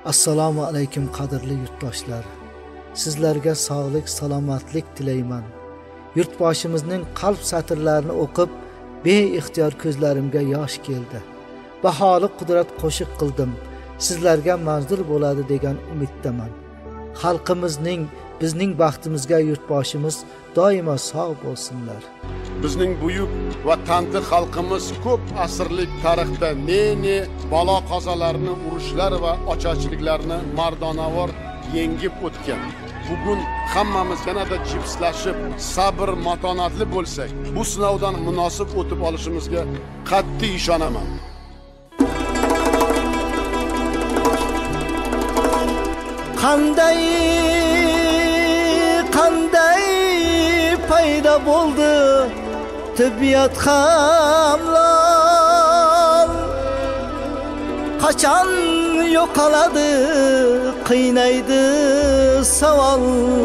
Assalomu alaykum qadrli yurtdoshlar. Sizlarga sog'lik, salomatlik tilayman. Yurtboshimizning qalb satrlarini o'qib, beixtiyor ko'zlarimga yosh keldi. Baholi qudrat qo'shiq qildim. Sizlarga manzur bo'ladi degan umiddaman. Xalqimizning, bizning baxtimizga yurtboshimiz doimo sog' bo'lsinlar. Bizning buyuk va tanti xalqimiz ko'p asrlik tarixda ne balo qazolarni, urushlar va ocharchiliklarni mardonavor yengib o'tgan. Bugun hammamiz yanada jipslashib, sabr, matonatli bo'lsak, bu sinovdan munosib o'tib olishimizga qat'iy ishonaman. Qanday paydo bo'ldi tibbiyot hamlon, qachon yo'qoladi qiynaydi savol.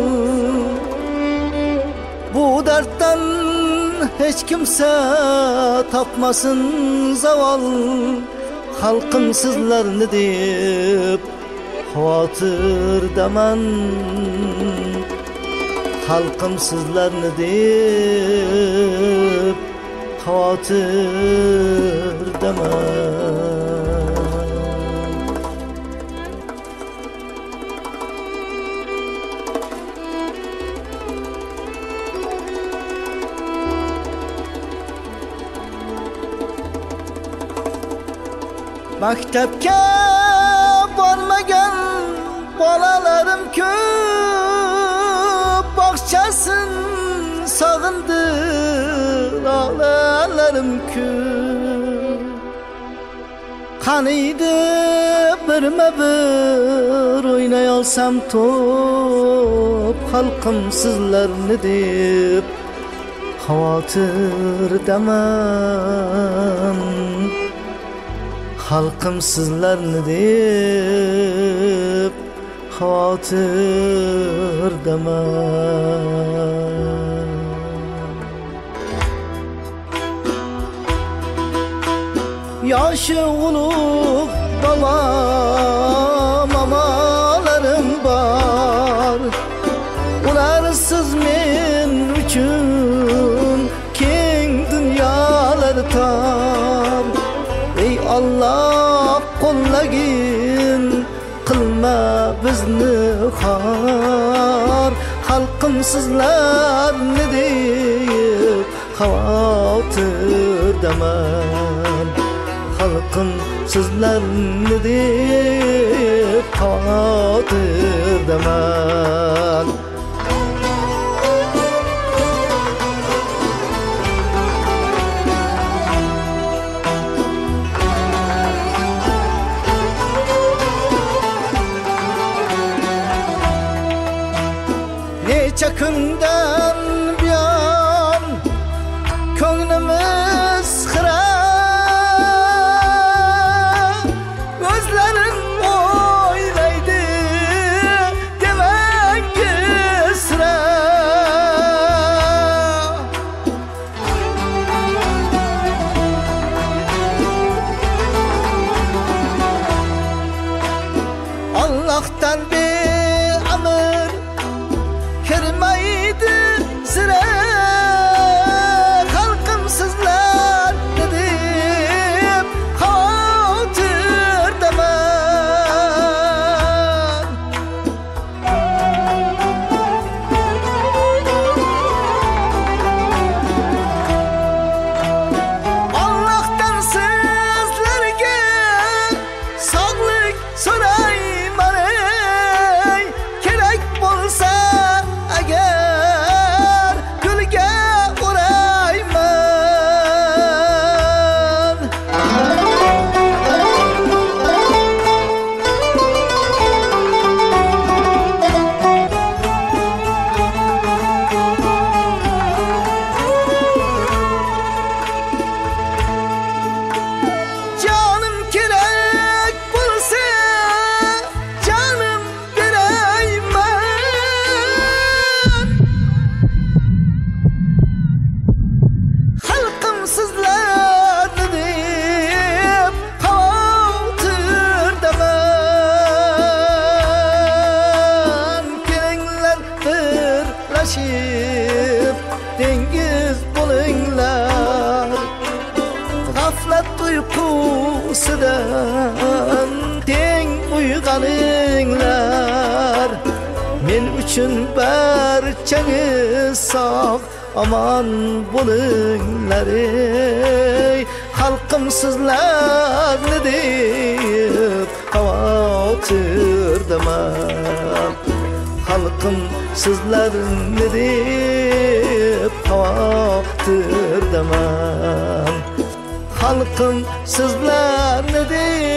Bu darddan hech kimsa topmasin zavol. Xalqim sizlarni deb xavotirdaman, xalqim sizlarni deb xavotirdaman. Maktabga bormagan bolalarim ko'p, bog'chasin sog'indi lolalarim ko'p. Qaniydi birma-bir o'ynay olsam to'p, xalqim sizlarni deb xavotirdaman, xalqim sizlarni deb xavotirdaman. Yoshi ulug' baba mamalarim bor, ularsiz men uchun keng dunyolar tor. Ey Allah, qo'llagin, qilma bizni xor. Xalqim sizlarni deb xavotirdaman, xalqim sizlarni deb xavotirdaman. Necha kundan buyon ko'nglimiz xira, o'zlarim o'ylaydi demangi sira. Allohdan be'amr kirmaydi sira, xalqim sizlarni deb xavotirdaman. Allohdan sizlarga sog'lik so'rayman. tuyg'aninglar men uchun barchangiz sog' aman bo'linglar ey xalqim sizlarni deb xavotirdaman xalqim sizlarni deb xavotirdaman xalqim sizlarni deb